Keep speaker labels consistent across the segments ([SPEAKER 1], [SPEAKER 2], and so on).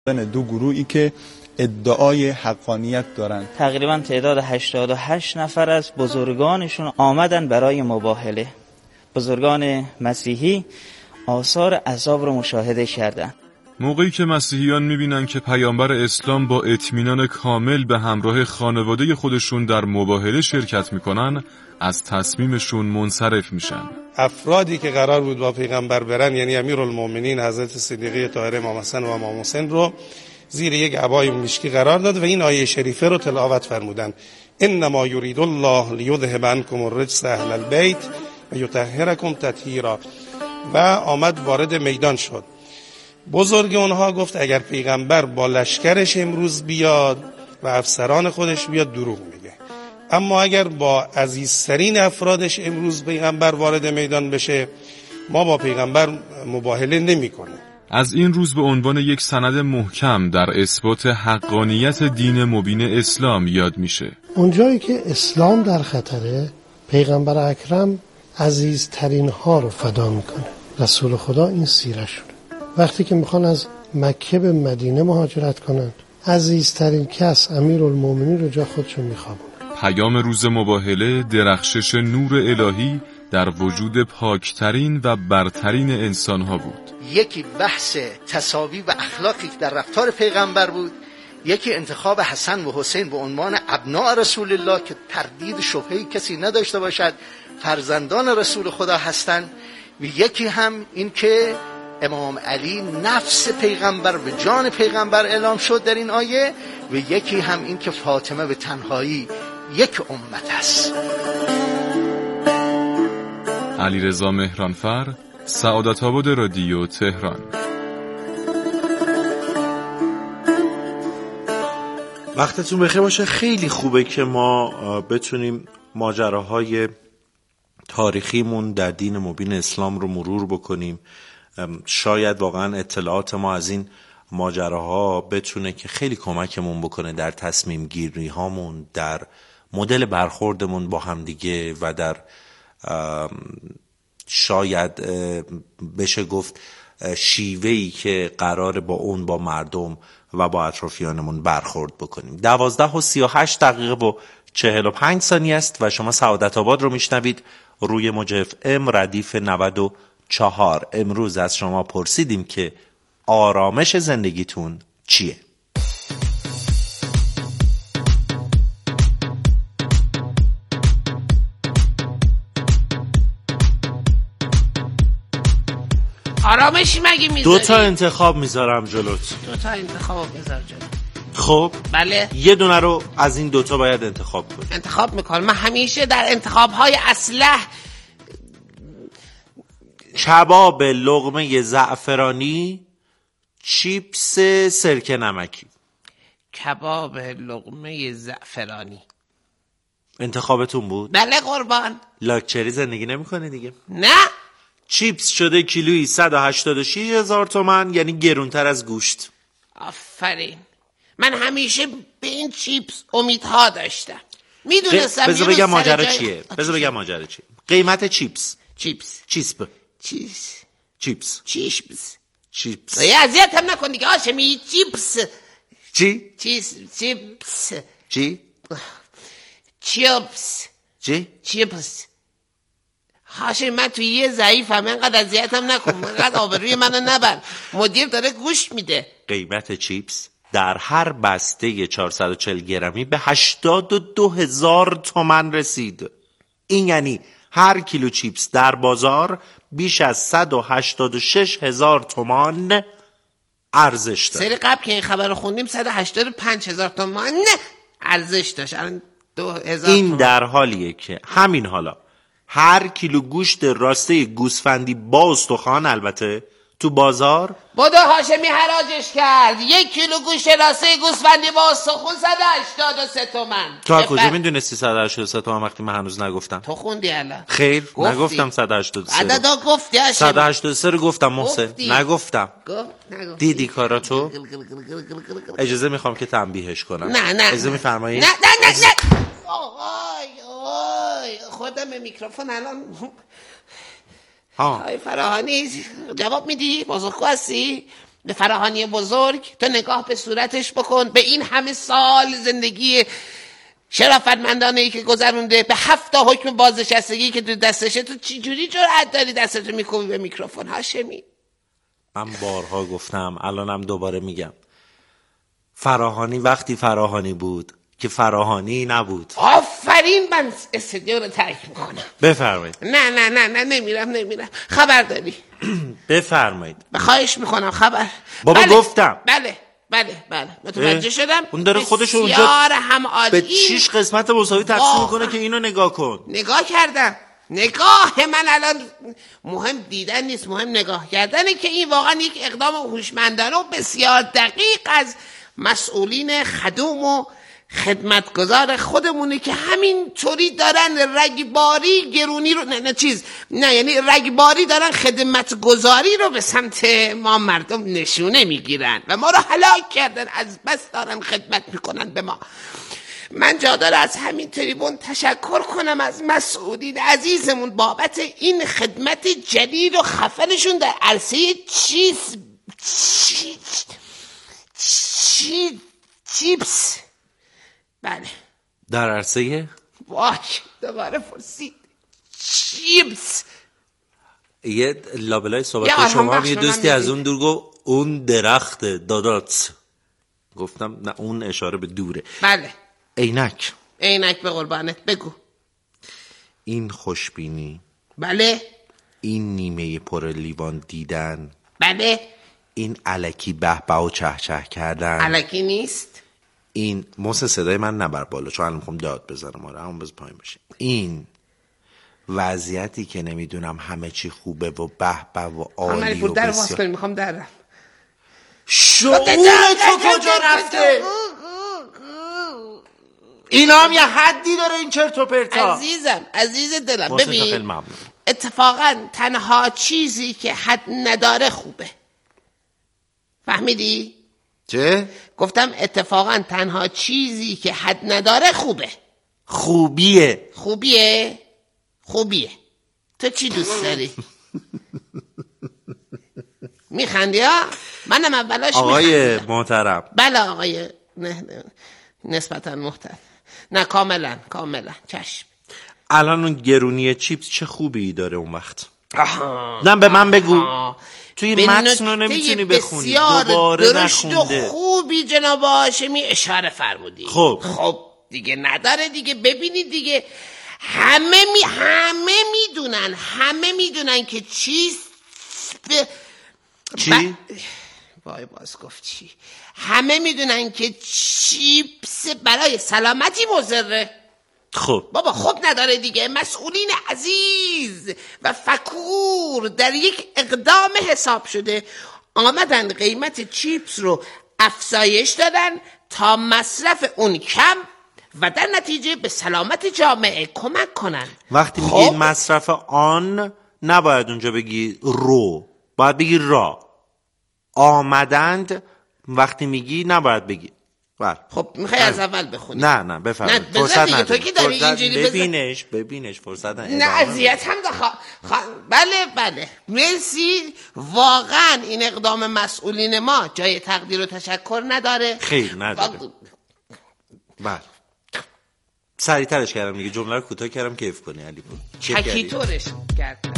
[SPEAKER 1] دو گروهی که ادعای حقانیت دارند.
[SPEAKER 2] تقریبا تعداد 88 نفر از بزرگانشون آمدن برای مباهله. بزرگان مسیحی آثار عذاب رو مشاهده کردند.
[SPEAKER 3] موقعی که مسیحیان میبینن که پیامبر اسلام با اطمینان کامل به همراه خانواده خودشون در مباهله شرکت میکنن، از تصمیمشون منصرف میشن.
[SPEAKER 4] افرادی که قرار بود با پیغمبر برن، یعنی امیرالمومنین حضرت صدیقه طاهره امام حسن و امام حسین رو زیر یک عبای مشکی قرار داد و این آیه شریفه رو تلاوت فرمودن: انما یرید الله لیذهب عنکم الرجس اهل البیت و یطهرکم تطهیرا. و آمد وارد میدان شد. بزرگ اونها گفت اگر پیغمبر با لشکرش امروز بیاد و افسران خودش بیاد دروغ میگه، اما اگر با عزیزترین افرادش امروز پیغمبر وارد میدان بشه ما با پیغمبر مباهله نمی کنیم.
[SPEAKER 3] از این روز به عنوان یک سند محکم در اثبات حقانیت دین مبین اسلام یاد میشه.
[SPEAKER 5] اونجایی که اسلام در خطره، پیغمبر اکرم عزیزترین ها رو فدا میکنه. رسول خدا این سیرشونه. وقتی که میخوان از مکه به مدینه مهاجرت کنند، عزیزترین کس امیرالمومنین رو جا خودشون میخوابونه.
[SPEAKER 3] پیام روز مباهله درخشش نور الهی در وجود پاکترین و برترین انسانها بود.
[SPEAKER 6] یکی بحث تساوی و اخلاقی در رفتار پیغمبر بود، یکی انتخاب حسن و حسین به عنوان ابناء رسول الله که تردید شبهه‌ای کسی نداشته باشد فرزندان رسول خدا هستند، و یکی هم این که امام علی نفس پیغمبر به جان پیغمبر اعلام شد در این آیه، و یکی هم این که فاطمه به تنهایی یک امت است.
[SPEAKER 3] علیرضا مهرانفر، سعادت آباد رادیو تهران.
[SPEAKER 7] وقتتون بخیر باشه. خیلی خوبه که ما بتونیم ماجراهای تاریخیمون در دین مبین اسلام رو مرور بکنیم. شاید واقعا اطلاعات ما از این ماجراها بتونه که خیلی کمکمون بکنه در تصمیم گیری هامون، در مدل برخوردمون با همدیگه و در شاید بشه گفت شیوهی که قراره با مردم و با اطرافیانمون برخورد بکنیم. 12:38 و 45 ثانیه است و شما سعادت آباد رو میشنوید روی موج FM ردیف 94. امروز از شما پرسیدیم که آرامش زندگیتون چیه؟
[SPEAKER 8] آرامشی مگه میذاری؟
[SPEAKER 7] 2 تا انتخاب میذارم جلوت.
[SPEAKER 8] 2 تا انتخاب میذار جلوت.
[SPEAKER 7] خب
[SPEAKER 8] بله.
[SPEAKER 7] یه دونه رو از این 2 تا باید انتخاب کنی.
[SPEAKER 8] انتخاب میکنم. من همیشه در انتخاب‌های اصلح
[SPEAKER 7] کباب لقمه زعفرانی، چیپس سرکه نمکی.
[SPEAKER 8] کباب لقمه زعفرانی.
[SPEAKER 7] انتخابتون بود؟
[SPEAKER 8] بله قربان.
[SPEAKER 7] لاکچری زندگی نمی‌کنی دیگه؟
[SPEAKER 8] نه.
[SPEAKER 7] چیپس شده کیلویی 186,000 تومان، یعنی گرونتر از گوشت.
[SPEAKER 8] آفرین. من همیشه به این چیپس امیدها داشتم. میدونستم
[SPEAKER 7] بذار بگم ماجرا چیه. قیمت چیپس.
[SPEAKER 8] اذیت هم نکن دیگه هاشمی. چیپس.
[SPEAKER 7] چی؟
[SPEAKER 8] چیپس.
[SPEAKER 7] چی؟
[SPEAKER 8] چیپس. هاشمی من توی یه ضعیفم، اینقدر اذیتم نکن، اینقدر آبروی منو نبر، مدیر داره گوش میده.
[SPEAKER 7] قیمت چیپس در هر بسته 440 گرمی به 82,000 تومان رسید. این یعنی هر کیلو چیپس در بازار بیش از 186,000 تومان ارزش داره.
[SPEAKER 8] سری قبل که این خبر رو خوندیم 185,000 تومان ارزش داشت. الان 2,000
[SPEAKER 7] این
[SPEAKER 8] تومان.
[SPEAKER 7] در حالیه که همین حالا هر کیلو گوشت راسته گوسفندی با استخوان، البته تو بازار،
[SPEAKER 8] بودو هاشمی حراجش کرد. 1 کیلو گوشت راسته گوسفندی با استخون 183 تومان.
[SPEAKER 7] تو از کجا میدونستی 183 تومان وقتی من هنوز نگفتم؟
[SPEAKER 8] تو خوندی الان.
[SPEAKER 7] خیر
[SPEAKER 8] گفتی.
[SPEAKER 7] نگفتم 183.
[SPEAKER 8] عددا گفتی هاشمی.
[SPEAKER 7] 183 رو گفتم محسن.
[SPEAKER 8] گفتی.
[SPEAKER 7] نگفتم.
[SPEAKER 8] نگفتی.
[SPEAKER 7] دیدی کاراتو؟ اجازه میخوام که تنبیهش کنم.
[SPEAKER 8] نه
[SPEAKER 7] اجازه میفرمایی؟
[SPEAKER 8] نه آی خودم به میکروفون الان. های فراهانی جواب میدی؟ بازرگو هستی؟ به فراهانی بزرگ تو نگاه به صورتش بکن، به این همه سال زندگی شرافتمندانه‌ای که گذرونده، به 7 تا حکم بازنشستگی که تو دستشه، تو چی جوری جرأت داری دستتو میکوبی به میکروفون؟ هاشمی،
[SPEAKER 7] من بارها گفتم، الانم دوباره میگم، فراهانی وقتی فراهانی بود که فراهانی نبود.
[SPEAKER 8] آفرین، من استودیو رو ترک میکنم.
[SPEAKER 7] بفرمایید.
[SPEAKER 8] نه نمیرم. خبر داری؟
[SPEAKER 7] بفرمایید.
[SPEAKER 8] خواهش میکنم خبر.
[SPEAKER 7] بابا گفتم.
[SPEAKER 8] بله متوجه شدم.
[SPEAKER 7] اون داره خودشو اونجا به 6 قسمت مساوی تقسیم میکنه که اینو نگاه کن.
[SPEAKER 8] نگاه کردم. نگاه من الان مهم دیدن نیست، مهم نگاه کردنه که این واقعا یک اقدام هوشمندانه و بسیار دقیق از مسئولین خدوم و خدمتگزار خودمونه که همین طوری دارن رگباری گرونی رو یعنی رگباری دارن خدمتگزاری رو به سمت ما مردم نشونه میگیرن و ما رو هلاک کردن، از بس دارن خدمت میکنن به ما. من جا داره از همین تریبون تشکر کنم از مسئولین عزیزمون بابت این خدمت جلیل و خفنشون در عرصه چیپس. بله،
[SPEAKER 7] در عرصه
[SPEAKER 8] وای دوباره فرسید چیپس.
[SPEAKER 7] یه لابلای صحبت شما یه دوستی از اون دور گفت اون درخت دادات، گفتم نه اون اشاره به دوره.
[SPEAKER 8] بله،
[SPEAKER 7] عینک
[SPEAKER 8] به قربانت، بگو.
[SPEAKER 7] این خوشبینی،
[SPEAKER 8] بله.
[SPEAKER 7] این نیمه پر لیوان دیدن،
[SPEAKER 8] بله.
[SPEAKER 7] این الکی به و چه کردن،
[SPEAKER 8] الکی نیست.
[SPEAKER 7] این موسى صدای من نبر بالا چون الان میخوام داد بزنم، آره همون بز پایین باشه. این وضعیتی که نمیدونم همه چی خوبه و به و عالی و بسیار.
[SPEAKER 8] میخوام درم.
[SPEAKER 7] شعور تو کجا رفته؟ اینا هم یه حدی داره این چرت و پرتا.
[SPEAKER 8] عزیز دلم، ببین اتفاقا تنها چیزی که حد نداره خوبه. فهمیدی؟
[SPEAKER 7] چه؟
[SPEAKER 8] گفتم اتفاقا تنها چیزی که حد نداره خوبه. خوبیه. تو چی دوست داری؟ میخندی ها؟ منم اولاش
[SPEAKER 7] آقای محترم.
[SPEAKER 8] بله آقای نسبتا محترم. نه کاملا چشم.
[SPEAKER 7] الان اون گرونی چیپس چه خوبی داره اون وقت؟ نه به من بگو. توی متن رو نمیتونی بخونی، دوباره نخونده.
[SPEAKER 8] خوبی جناب هاشمی اشاره فرمودی. خب دیگه نداره دیگه. ببینید دیگه همه میدونن که چی؟ وای باز گفت چی؟ همه میدونن که چیپس برای سلامتی مضره.
[SPEAKER 7] خب
[SPEAKER 8] بابا خب نداره دیگه. مسئولین عزیز و فکور در یک اقدام حساب شده آمدن قیمت چیپس رو افزایش دادن تا مصرف اون کم و در نتیجه به سلامت جامعه کمک کنن.
[SPEAKER 7] وقتی میگی مصرف آن نباید اونجا بگی رو، باید بگی را. آمدند وقتی میگی نباید بگی.
[SPEAKER 8] خب میخوای از اول بخونی؟
[SPEAKER 7] نه بفرمایید. فرصت نداری.
[SPEAKER 8] تو که داری اینجوری
[SPEAKER 7] ببینش فرصت نداری.
[SPEAKER 8] نه اذیت هم بله مرسی. واقعا این اقدام مسئولین ما جای تقدیر و تشکر نداره.
[SPEAKER 7] خیر نداره. بله سریعترش کردم دیگه، جمله رو کوتاه کردم کیف کنی علی پور.
[SPEAKER 8] چکیتورش کردم.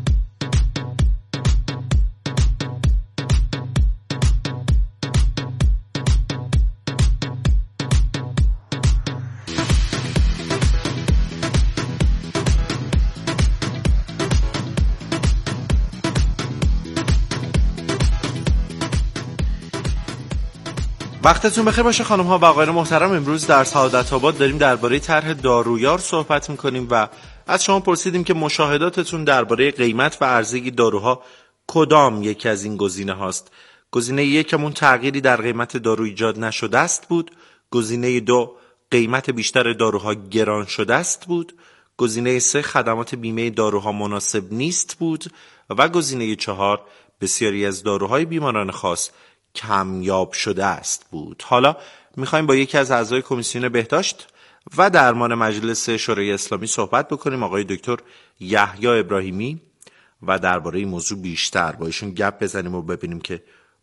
[SPEAKER 7] وقتتون بخیر باشه خانم ها و آقایان محترم. امروز در سعادت آباد داریم درباره طرح دارویار صحبت میکنیم و از شما پرسیدیم که مشاهداتتون درباره قیمت و عرضه داروها کدام یکی از این گزینه هاست. گزینه یکمون تغییری در قیمت دارو ایجاد نشده است بود. گزینه 2 قیمت بیشتر داروها گران شده است بود. گزینه 3 خدمات بیمه داروها مناسب نیست بود و گزینه 4 بسیاری از داروهای بیماران خاص کمیاب شده است بود. حالا میخوایم با یکی از اعضای کمیسیون بهداشت و درمان مجلس شورای اسلامی صحبت بکنیم، آقای دکتر یحیی ابراهیمی، و درباره این موضوع بیشتر با ایشون گپ بزنیم و ببینیم که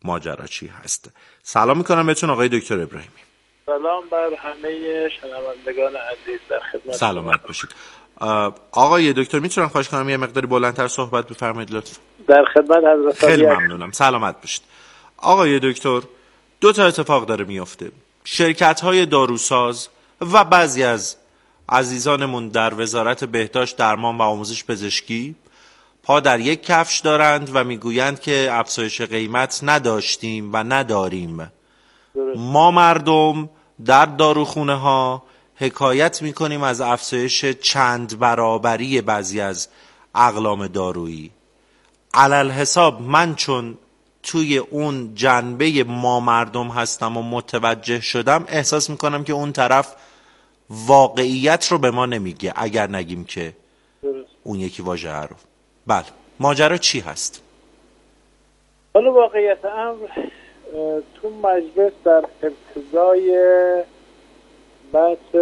[SPEAKER 7] ماجرا چی هست. سلام میکنم بهتون آقای دکتر ابراهیمی.
[SPEAKER 9] سلام بر همه شنوندگان عزیز، در خدمت.
[SPEAKER 7] سلامت باشید. آقای دکتر میتونم خواهش کنم یه مقداری بلندتر صحبت بفرمایید لطفا؟
[SPEAKER 9] در خدمت حضرت.
[SPEAKER 7] خیلی ممنونم. سلامت باشید. آقای دکتر، دو تا اتفاق داره میفته. شرکت‌های داروساز و بعضی از عزیزانمون در وزارت بهداشت، درمان و آموزش پزشکی پا در یک کفش دارند و میگویند که افزایش قیمت نداشتیم و نداریم. ما مردم در داروخونه ها حکایت میکنیم از افزایش چند برابری بعضی از اقلام دارویی. علل حساب من چون توی اون جنبه ما مردم هستم و متوجه شدم، احساس میکنم که اون طرف واقعیت رو به ما نمیگه اگر نگیم که اون یکی واژه رو. بله، ماجرا چی هست؟
[SPEAKER 9] حالا واقعیت امر تو مجلس در ابتدای بحث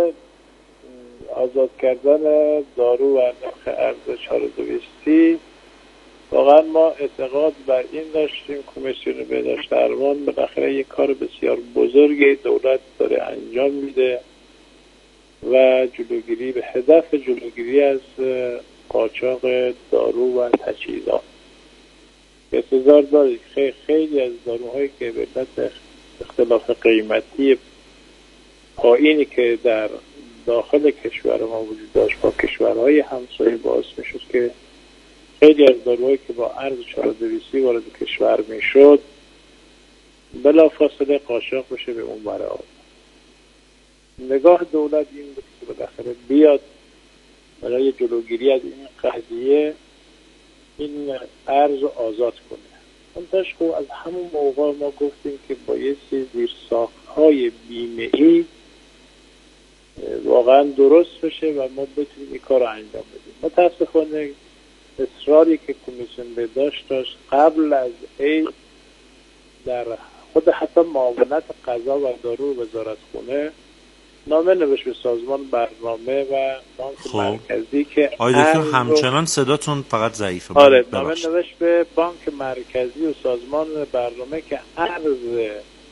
[SPEAKER 9] آزاد کردن دارو و نرخ ارز 4220 واقعا ما اعتقاد بر این داشتیم کمیسیون بهداشت درمان بالاخره یک کار بسیار بزرگی دولت داره انجام میده و جلوگیری به هدف جلوگیری از قاچاق دارو و تجهیزات. انتظار دارید خیلی از داروهایی که به علت اختلاف قیمتی پایینی که در داخل کشور ما وجود داشت با کشورهای همسایه باعث میشد که خیلی از داروهایی که با ارز 4220 وارد کشور میشد بلافاصله قاچاق بشه به اون برای نگاه دولت این بود که بالاخره بیاد برای جلوگیری از این قضیه این ارز آزاد کنه. منتش خب از همون موقع ما گفتیم که بایستی زیرساخت‌های بیمه‌ای واقعا درست بشه و ما بتونیم این کار رو انجام بدیم. متاسفانه اصراری که کمیسیون بهداشت داشت قبل از عید در خود حتی معاونت غذا و دارو وزارت خونه نامه نوشت به سازمان برنامه و بانک مرکزی که
[SPEAKER 7] آقای دکتر همچنان صداتون فقط ضعیفه.
[SPEAKER 9] آره، نامه نوشت به بانک مرکزی و سازمان برنامه که ارز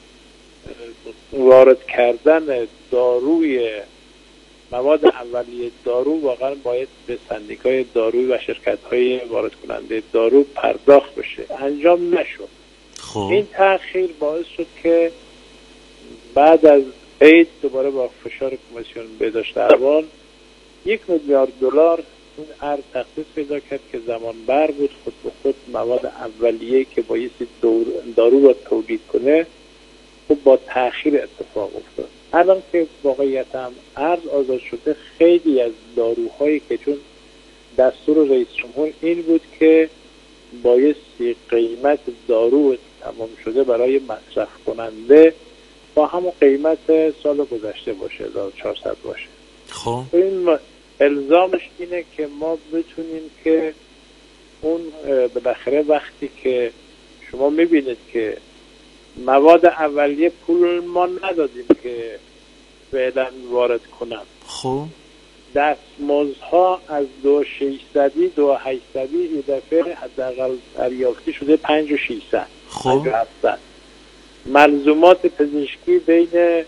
[SPEAKER 9] وارد کردن داروی مواد اولیه دارو واقعا باید به سندیکای دارویی و شرکت‌های وارد کننده دارو پرداخت بشه. انجام نشد. این تأخیر باعث شد که بعد از عید دوباره با فشار کمیسیون بهداشت درمان 1 میلیارد دلار این ارز تخصیص پیدا کرد که زمان بر بود. خود به خود مواد اولیه که بایستی دارو را تولید کنه خب با تأخیر اتفاق افتاد. الان که واقعیت هم ارز آزاد شده خیلی از داروهایی که چون دستور رئیس جمهور این بود که بایستی قیمت دارو تمام شده برای مصرف کننده با همون قیمت سال گذشته باشه 1400 باشه.
[SPEAKER 7] خب
[SPEAKER 9] این الزامش اینه که ما بتونیم که اون بالاخره وقتی که شما میبینید که مواد اولیه پول ما ندادیم که فعلا وارد کنن.
[SPEAKER 7] خب
[SPEAKER 9] دستمزدها از 2600 2800 یه دفعه حداقل دریافتی شده 5600.
[SPEAKER 7] خب
[SPEAKER 9] ملزومات پزشکی بین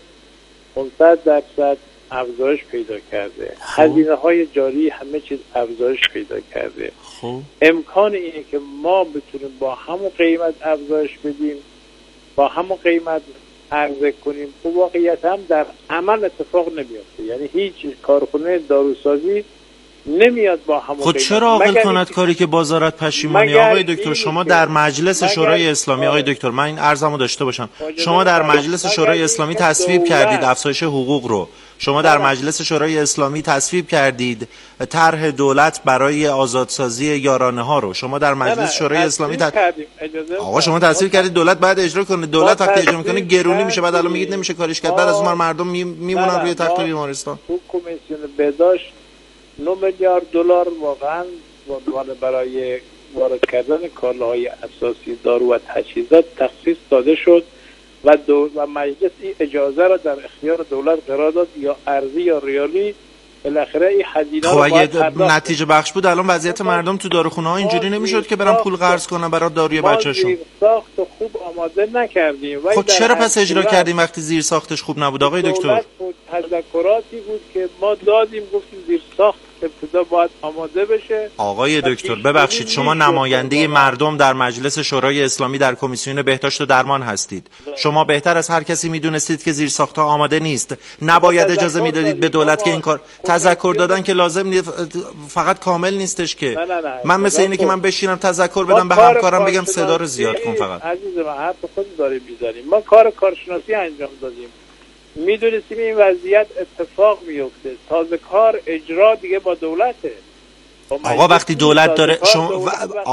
[SPEAKER 9] 500% افزایش پیدا کرده. هزینه های جاری همه چیز افزایش پیدا کرده. امکان اینه که ما بتونیم با همون قیمت افزایش بدیم، با همون قیمت عرضه کنیم. خب واقعیت هم در عمل اتفاق نمیافته. یعنی هیچ کارخونه داروسازی نمیاد با همون
[SPEAKER 7] خود چرا عاقل کند کاری که بازارت پشیمانی؟ آقای دکتر شما در مجلس شورای اسلامی، آقای دکتر من این عرضمو داشته باشم، شما در مجلس شورای اسلامی تصویب کردید افزایش حقوق رو، شما در مجلس شورای اسلامی تصویب کردید طرح دولت برای آزادسازی یارانه ها رو، شما در مجلس شورای اسلامی آقا شما تصویب کردید دولت بعد اجرا کنه. دولت وقتی اجرا میکنه گرونی میشه، بعد الان میگید نمیشه کارش کرد، بعد از اون مردم میمونن روی تخت بیمارستان.
[SPEAKER 9] کمیسیون بهداشت 9 میلیارد دلار واقعا برای وارد کردن کالاهای اساسی دارو و تجهیزات تخصیص داده شد و مجلس این اجازه را در اختیار دولت قرار داد یا ارزی یا ریالی بالاخره این هزینه
[SPEAKER 3] خب
[SPEAKER 9] رو
[SPEAKER 3] اگه
[SPEAKER 9] باید
[SPEAKER 3] نتیجه بخش بود الان وضعیت مردم تو داروخونه ها اینجوری نمیشد که برن پول قرض کنن برای داروی بچه‌شون.
[SPEAKER 9] ما ساخت خوب آماده نکردیم.
[SPEAKER 3] خب چرا پس اجرا کردیم وقتی زیر ساختش خوب نبود آقای دکتر؟
[SPEAKER 9] تذکراتی بود که ما دادیم، گفتیم زیر ساخت ابتدا باید آماده بشه.
[SPEAKER 3] آقای دکتر ببخشید، شما نماینده مردم در مجلس شورای اسلامی در کمیسیون بهداشت و درمان هستید. شما بهتر از هر کسی میدونستید که زیر ساختها آماده نیست. نباید اجازه میدادید به دولت که این کار تذکر دادن که لازم نیست، فقط کامل نیستش که من مثل اینه که من بشینم تذکر بدم به همکارم بگم صدا رو زیاد کن. فقط
[SPEAKER 9] عزیز من حرف خود داریم میذاریم. ما کار کارشناسی انجام دادیم، میدونستیم این وضعیت اتفاق میفته. تازه کار اجرا دیگه با دولته.
[SPEAKER 3] آقا وقتی دولت داره شما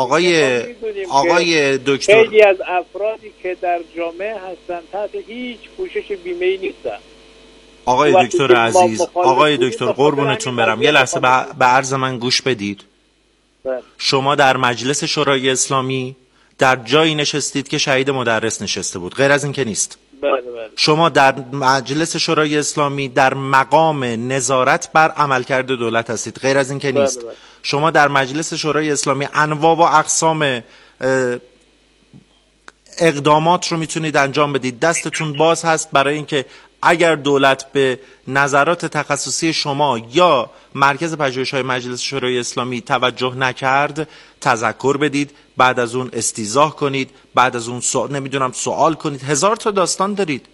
[SPEAKER 3] آقای دکتر،
[SPEAKER 9] خیلی از افرادی که در جامعه هستن تحت هیچ پوشش بیمه‌ای نیستن.
[SPEAKER 3] آقای دکتر عزیز، آقای دکتر قربونتون برم، یه لحظه به عرض من گوش بدید. شما در مجلس شورای اسلامی در جایی نشستید که شهید مدرس نشسته بود، غیر از این که نیست. شما در مجلس شورای اسلامی در مقام نظارت بر عملکرد دولت هستید، غیر از این که نیست. شما در مجلس شورای اسلامی انواع و اقسام اقدامات رو میتونید انجام بدید. دستتون باز هست برای اینکه اگر دولت به نظرات تخصصی شما یا مرکز پژوهش‌های مجلس شورای اسلامی توجه نکرد تذکر بدید، بعد از اون استیضاح کنید، بعد از اون سوال کنید. هزار تا داستان دارید.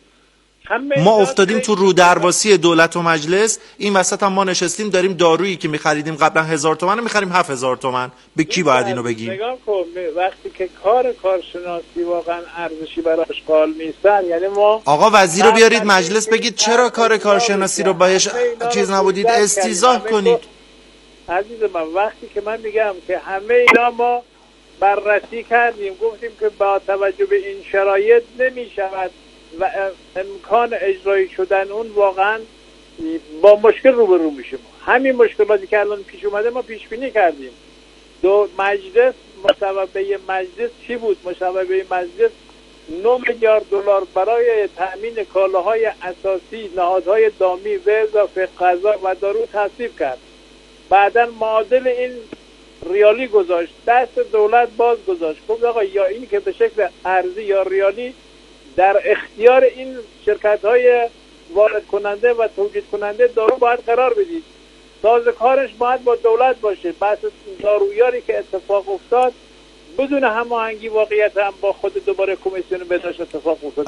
[SPEAKER 3] ما افتادیم تو رودرواسی دولت و مجلس. این وسط هم ما نشستیم داریم دارویی که می‌خریدیم قبلا 1000 تومان می‌خریم 7000 تومان. به کی باید اینو بگیم؟
[SPEAKER 9] نگاه کن، وقتی که کارشناسی واقعا ارزشی براش قائل نیستن، یعنی ما
[SPEAKER 3] آقا وزیر رو بیارید مجلس بگید چرا کارشناسی رو باهاش چیز نبودید، استیضاح کنید.
[SPEAKER 9] عزیز من وقتی که من میگم که همه اینا ما بررسی کردیم، گفتیم که با توجه به این شرایط نمی‌شود و امکان اجرایی شدن اون واقعا با مشکل روبرو میشیم. همین مشکلاتی که الان پیش اومده ما پیش بینی کردیم. مجلس مصوبه مجلس چی بود؟ مصوبه مجلس 9 میلیارد دلار برای تأمین کالاهای اساسی، نهادهای دامی و اضافه غذا و دارو تصویب کرد. بعداً معادل این ریالی گذاشت، دست دولت باز گذاشت. خب آقا یا این که به شکل ارزی یا ریالی در اختیار این شرکت‌های وارد کننده و تولید کننده دارو باید قرار بدید. سازه کارش باید با دولت باشه. بحث دارویاری که اتفاق افتاد بدون هماهنگی واقعیت هم با خود دوباره کمیسیون بهداشت اتفاق افتاد.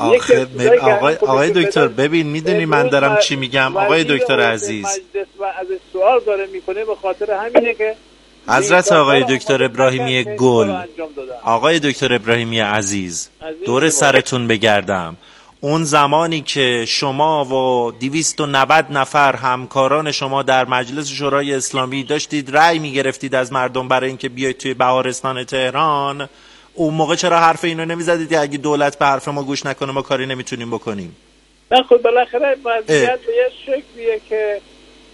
[SPEAKER 3] آقای دکتر ببین میدونی من دارم چی میگم آقای دکتر عزیز،
[SPEAKER 9] مجلس و از سوال داره میکنه به خاطر همینه که
[SPEAKER 3] حضرت آقای دکتر ابراهیمی گل، آقای دکتر ابراهیمی عزیز دور سرتون بگردم، اون زمانی که شما و 290 نفر همکاران شما در مجلس شورای اسلامی داشتید رأی میگرفتید از مردم برای اینکه بیاید توی بهارستان تهران، اون موقع چرا حرف اینو نمیزدید اگه دولت به حرف ما گوش نکنه ما کاری نمیتونیم بکنیم؟
[SPEAKER 9] نه خب بالاخره وضعیت به یه شکلیه که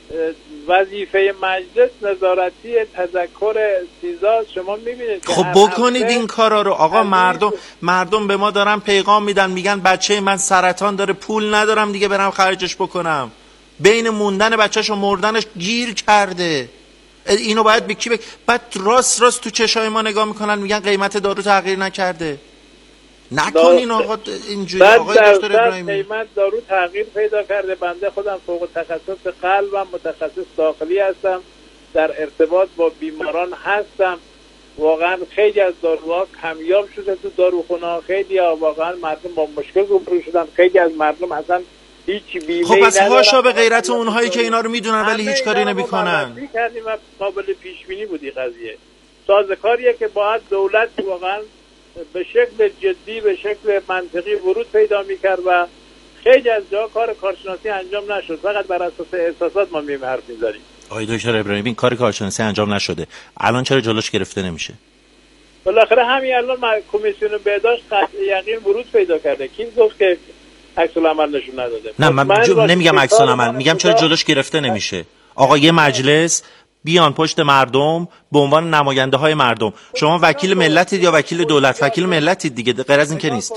[SPEAKER 9] وظیفه مجلس نظارتی تذکر استیضاح شما میبینید که
[SPEAKER 3] خب بکنید این کارا رو. آقا مردم به ما دارن پیغام میدن، میگن بچه من سرطان داره پول ندارم دیگه برم خرجش بکنم، بین موندن بچه‌ش و مردنش گیر کرده. اینو باید به کی بعد راست تو چشای ما نگاه میکنن میگن قیمت دارو تغییر نکرده. نکنین آقا اینجوری. آقای دکتر ابراهیمی
[SPEAKER 9] قیمت دارو تغییر پیدا کرده. بنده خودم فوق تخصص قلبم، متخصص داخلی هستم، در ارتباط با بیماران هستم. واقعا خیلی از داروها کمیاب شده تو داروخونه، خیلی واقعا مردم با مشکل روبرو شدن، خیلی از مردم اصلا هیچ بیمه‌ای
[SPEAKER 3] ندارن. خب پس هاشا به غیرت اونهایی که اینا رو میدونن ولی هیچ کاری نمیکنن.
[SPEAKER 9] می‌کردیم و قابل پیش بینی بودی قضیه. سازوکاریه که باید دولت واقعا به شکل جدی، به شکل منطقی ورود پیدا میکرد و خیلی از جا کار کارشناسی انجام نشد، فقط بر اساس احساسات ما حرف میزنیم.
[SPEAKER 3] آقای دکتر ابراهیمی این کار کارشناسی انجام نشده، الان چرا جلوش گرفته نمیشه؟
[SPEAKER 9] بالاخره همین الان کمیسیون بهداشت قطع یقین ورود پیدا کرده. کی گفت که عکس العمل نشون نداده؟
[SPEAKER 3] نه من نمیگم عکس العمل، میگم چرا جلوش گرفته نمیشه؟ آقا یه مجلس بیان پشت مردم به عنوان نماینده های مردم. شما وکیل ملتید یا وکیل دولت؟ وکیل ملتید دیگه، غیر از این که نیست.
[SPEAKER 9] کلیه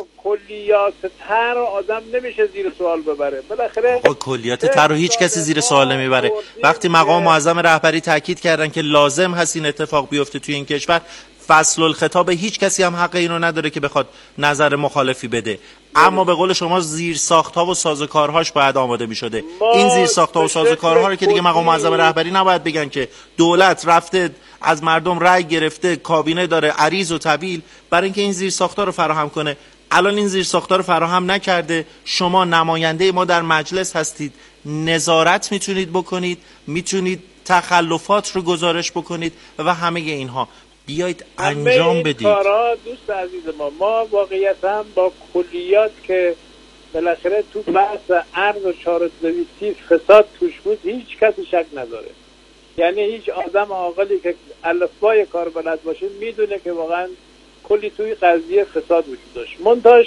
[SPEAKER 9] کلیات طرح آدم نمیشه زیر سوال ببره. بالاخره
[SPEAKER 3] کلیات طرح رو هیچ کسی زیر سوال نمیبره. وقتی مقام معظم رهبری تاکید کردن که لازم هست این اتفاق بیفته توی این کشور، فصل الخطاب هیچ کسی هم حق اینو نداره که بخواد نظر مخالفی بده. اما به قول شما زیر ساخت‌ها و سازوکارهاش باید آماده می‌شده. این زیر ساخت‌ها و سازوکارها رو که دیگه مقام معظم رهبری نباید بگن که دولت رفته از مردم رأی گرفته، کابینه داره عریض و طویل برای اینکه این زیر ساخت‌ها رو فراهم کنه. الان این زیر ساخت‌ها رو فراهم نکرده. شما نماینده ما در مجلس هستید، نظارت میتونید بکنید، میتونید تخلفات رو گزارش بکنید و همه اینها بیایید انجام بدید.
[SPEAKER 9] کارا دوست عزیز ما واقعیتا با کلیات که بالاخره تو بحث ارز و چاره‌نویسی فساد توش بود هیچ کسی شک نداره. یعنی هیچ آدم عاقلی که الفبای کار بلد باشه میدونه که واقعا کلی توی قضیه فساد وجود داشت. منتاش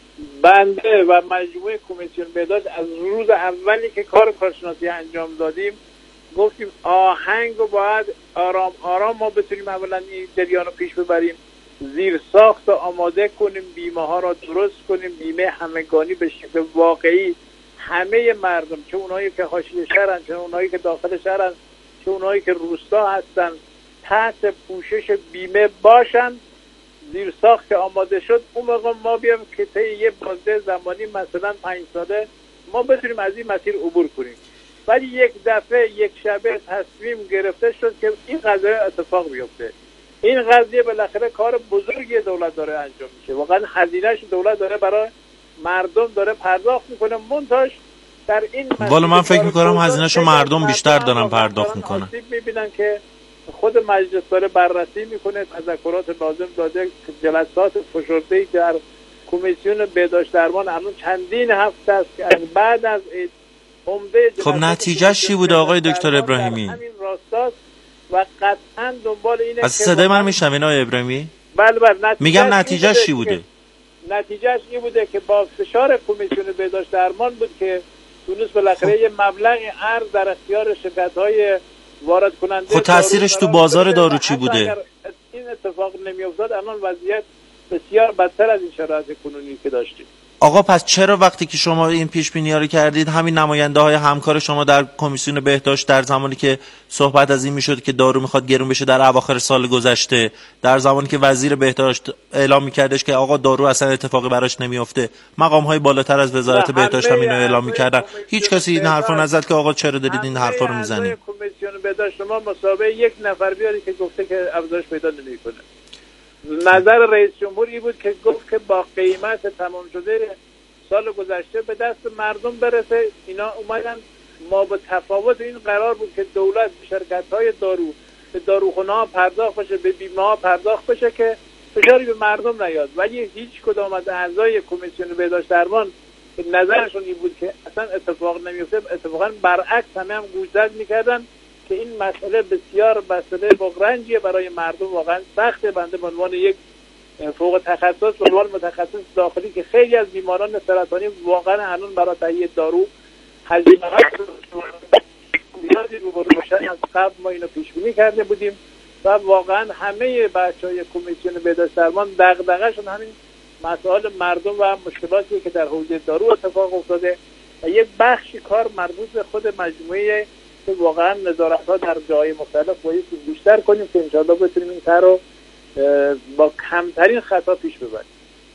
[SPEAKER 9] بنده و مجموعه کمیسیون بهداشت از روز اولی که کارشناسی انجام دادیم گفتیم آهنگ رو باید آرام آرام ما بتونیم اولا این جریان رو پیش ببریم، زیر ساخت آماده کنیم، بیمه ها را درست کنیم، بیمه همگانی به شکل واقعی همه مردم، چه اونایی که حاشیه شهرن، چه اونایی که داخل شهرن، چه اونایی که روستا هستن، تحت پوشش بیمه باشن. زیر ساخت آماده شد، اون موقع ما بیام که طی یه بازه زمانی مثلا 5 ساله ما بتونیم از این مسیر عبور کنیم. ولی یک دفعه یک شبه تصمیم گرفته شد که این قضیه اتفاق بیفته. این قضیه بالاخره کار بزرگی دولت داره انجام میشه، واقعا هزینه‌اش دولت داره برای مردم داره پرداخت میکنه. منتاش در این
[SPEAKER 3] والا من فکر میکنم هزینه‌شو مردم بیشتر دارن پرداخت میکنن.
[SPEAKER 9] میبینن که خود مجلس داره بررسی میکنه، تذکرات لازم داده، جلسات فشرده‌ای در کمیسیون بهداشت درمان الان چندین هفته است که از بعد از
[SPEAKER 3] خب نتیجهش چی بوده آقای دکتر ابراهیمی؟
[SPEAKER 9] همین راستاست و قطعا دنبال اینه
[SPEAKER 3] از صدای من میشنوین آقای ابراهیمی؟
[SPEAKER 9] بله
[SPEAKER 3] میگم نتیجهش چی بوده؟
[SPEAKER 9] نتیجهش این بوده که با فشار کمیسیون بهداشت درمان بود که تونس بالاخره یه مبلغ ارز در اختیار شرکت‌های وارد کننده.
[SPEAKER 3] خب تاثیرش تو بازار دارو چی بوده؟
[SPEAKER 9] اگر این اتفاق نمی‌افتاد الان وضعیت بسیار بدتر از این شرایط کنونی که داشتیم.
[SPEAKER 3] آقا پس چرا وقتی که شما این پیش بینی‌ها رو کردید همین نماینده‌های همکار شما در کمیسیون بهداشت در زمانی که صحبت از این میشد که دارو میخواد گرون بشه در اواخر سال گذشته، در زمانی که وزیر بهداشت اعلام میکردش که آقا دارو اصلا اتفاقی براش نمیافته، مقام‌های بالاتر از وزارت بهداشت هم اینو اعلام میکردن، هیچ کسی این حرفو نزد که آقا چرا دارید این حرفا رو میزنید؟
[SPEAKER 9] کمیسیون بهداشت شما مسابقه یک نفر بیاری که گفته که افزایش پیدا نمیکنه. نظر رئیس جمهور این بود که گفت که با قیمت تمام شده سال گذشته به دست مردم برسه. اینا اومدن ما به تفاوت این قرار بود که دولت به شرکت‌های دارو، به داروخانه‌ها پرداخت بشه، به بیمه‌ها پرداخت بشه که فشاری به مردم نیاد. ولی هیچ کدام از اعضای کمیسیون بهداشت درمان نظرشون این بود که اصلا اتفاق نمیفته، اتفاقا برعکس همه هم گوشزد می‌کردن که این مسئله بسیار مسئله بغرنجیه برای مردم، واقعا سخته. بنده به عنوان یک فوق تخصص به عنوان متخصص داخلی که خیلی از بیماران سرطانی واقعا الان برای تهیه دارو هزینه‌های زیادی رو باشن، از قبل ما اینو پیش بینی کرده بودیم و واقعا همه بچهای کمیسیون بهداشت درمان دغدغه‌شون همین مسائل مردم و مشکلاتی که در حوزه دارو اتفاق افتاده و یک بخشی کار مربوط به خود مجموعه که واقعا نظارت‌ها در جای مختلف باید بیشتر کنیم که انشاءالله بتونیم این کار رو با کمترین خطا پیش ببریم.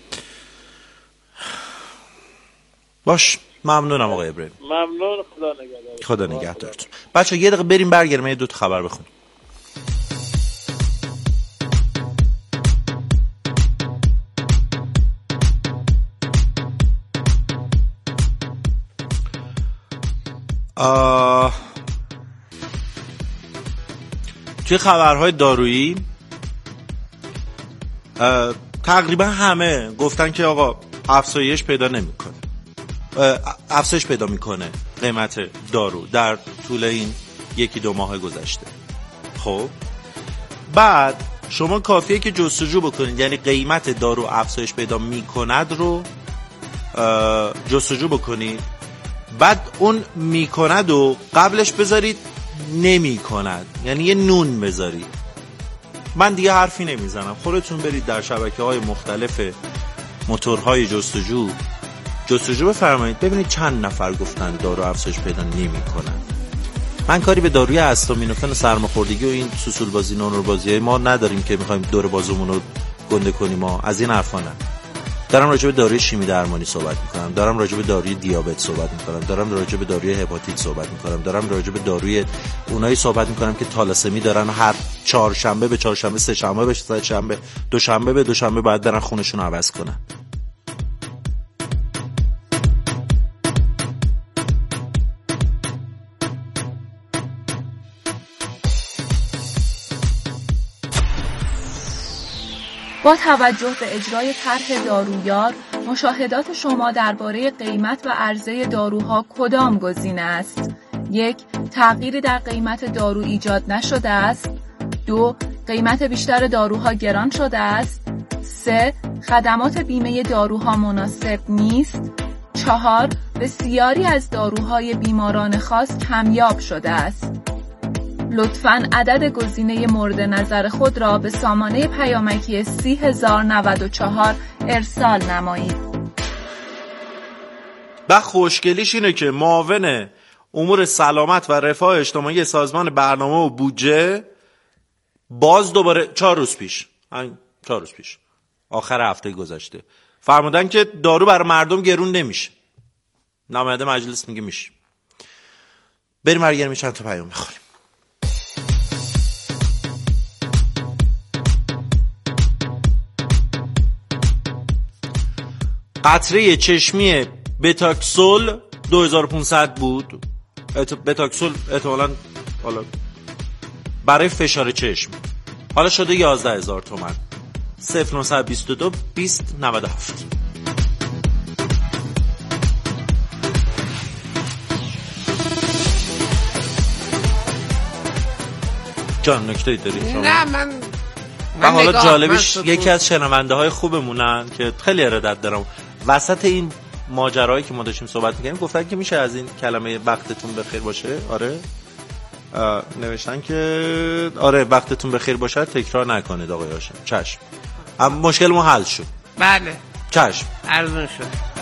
[SPEAKER 3] باش، ممنونم آقای ابراهیم.
[SPEAKER 9] ممنون،
[SPEAKER 3] خدا نگهدارتون. بچه یه دقیقه بریم برگردیم یه 2 تا خبر بخونیم. توی خبرهای دارویی تقریبا همه گفتن که آقا افزایش پیدا میکنه قیمت دارو در طول این 1-2 ماه گذشته. خب بعد شما کافیه که جستجو بکنید، یعنی قیمت دارو افزایش پیدا میکند رو جستجو بکنید، بعد اون میکند و قبلش بذارید نمیکند، یعنی یه نون بذارید. من دیگه حرفی نمیزنم، خودتون برید در شبکه‌های مختلف
[SPEAKER 7] موتورهای جستجو بفرمایید ببینید چند نفر گفتن دارو افزایش پیدا نمی‌کنن. من کاری به داروی استامینوفن و سرماخوردگی و این سوسول بازی نونور بازی ما نداریم که می‌خوایم دور بازومون رو گنده کنیم. ما از این حرفا نه. دارم راجع به داروی شیمی درمانی صحبت می‌کنم، دارم راجع به داروی دیابت صحبت می‌کنم، دارم راجع به داروی هپاتیت صحبت می‌کنم، دارم راجع به داروی اونایی صحبت می‌کنم که تالاسمی دارن، هر چهارشنبه به چهارشنبه، سه شنبه به سه شنبه، دوشنبه به دوشنبه باید برن خونشون رو عوض کنن.
[SPEAKER 10] با توجه به اجرای طرح دارویار، مشاهدات شما درباره قیمت و عرضه داروها کدام گزینه است؟ 1. تغییری در قیمت دارو ایجاد نشده است. 2. قیمت بیشتر داروها گران شده است. 3. خدمات بیمه داروها مناسب نیست. 4. بسیاری از داروهای بیماران خاص کمیاب شده است. لطفاً عدد گزینه مورد نظر خود را به سامانه پیامکی 30094 ارسال نمایید.
[SPEAKER 3] و خوشگلیش اینه که معاون امور سلامت و رفاه اجتماعی سازمان برنامه و بودجه باز دوباره 4 روز پیش آخر هفته گذشته فرمودن که دارو برای مردم گرون نمیشه. نماینده مجلس میگه میشه. بریم برگردیم چند تا پیام بخوریم. قطره چشمی بتاکسول 2500 بود. بتاکسول احتمالاً حالا برای فشار چشم حالا شده 11000 تومان. 0922 2097. جان نکته داری شما؟
[SPEAKER 8] نه من
[SPEAKER 3] حالا جالبش یکی از شنونده های خوبمونن که خیلی ارادت دارم، وسط این ماجرایی که ما داشتیم صحبت می‌کردیم گفتن که میشه از این کلمه وقتتون بخیر باشه. آره نوشتن که آره وقتتون بخیر باشه تکرار نکنید آقای هاشم. چشم. مشکل ما حل شد.
[SPEAKER 8] بله
[SPEAKER 3] چشم.
[SPEAKER 8] ارزون شد.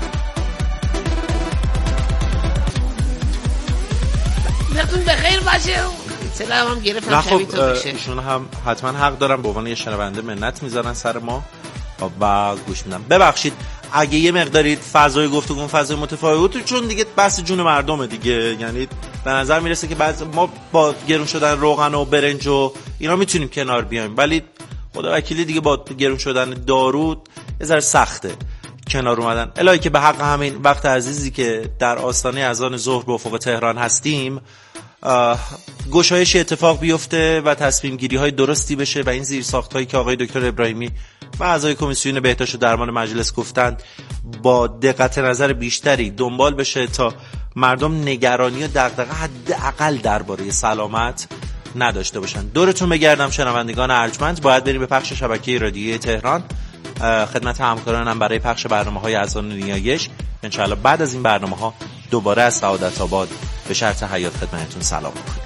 [SPEAKER 8] وقتتون بخیر باشه. سلام هم گرفتم شبیه تو بشه.
[SPEAKER 3] ایشون هم حتما حق دارن به عنوان یه شنونده منت میذارن سر ما و گوش میدن. ببخشید اگه یه مقداری فضای گفتگو فضای متفاوت بود، چون دیگه بحث جون مردمه دیگه. یعنی به نظر میرسه که بعضی ما با گرون شدن روغن و برنج و اینا میتونیم کنار بیایم، ولی خدا وکیلی دیگه با گرون شدن دارو یه ذره سخته کنار اومدن. الهی که به حق همین وقت عزیزی که در آستانه اذان ظهر به افق تهران هستیم گشایش اتفاق بیفته و تصمیم گیری های درستی بشه و این زیرساخت هایی که آقای دکتر ابراهیمی و اعضای کمیسیون بهداشت و درمان مجلس گفتند با دقت نظر بیشتری دنبال بشه تا مردم نگرانی و دغدغه حداقل درباره سلامت نداشته باشن. دورتون بگردم شنوندگان ارجمند. باید بریم به پخش شبکه رادیویی تهران. خدمت همکارانم برای پخش برنامه‌های اذان نیایش. انشاءالله بعد از این برنامه‌ها دوباره از سعادت آباد به شرط حیات خدمتتون سلام می‌کنم.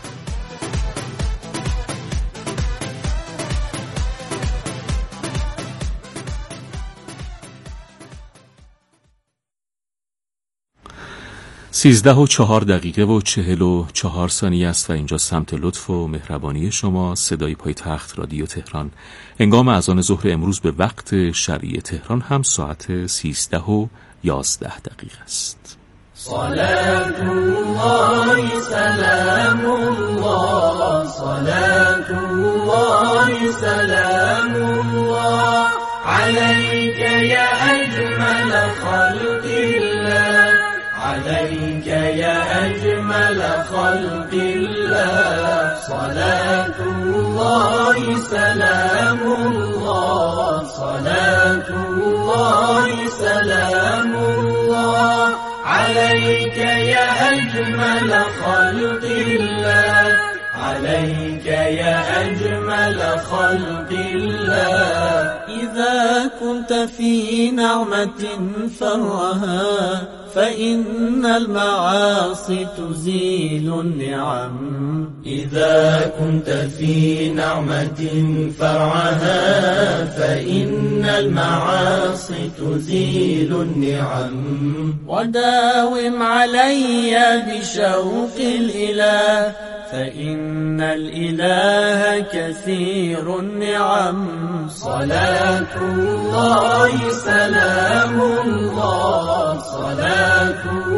[SPEAKER 11] سیزده و 4 دقیقه و 44 ثانیه است و اینجا سمت لطف و مهربانی شما صدای پایتخت رادیو تهران. هنگام اذان ظهر امروز به وقت شرعی تهران هم ساعت 13 و 11 دقیقه است.
[SPEAKER 12] صلاة الله سلام الله صلاة الله سلام الله عليك يا أجمل خلق الله عليك يا أجمل خلق الله صلاة الله سلام الله صلاة الله سلام الله عليك يا أجمل خلق الله عليك يا أجمل خلق الله إذا كنت في نعمة فرها فإن المعاصي تزيل النعم. إذا كنت في نعمة فرعها فإن المعاصي تزيل النعم. وداوم علي بشوق الإله فإن الإله كثير النعم. صلاة الله سلام الله صلاة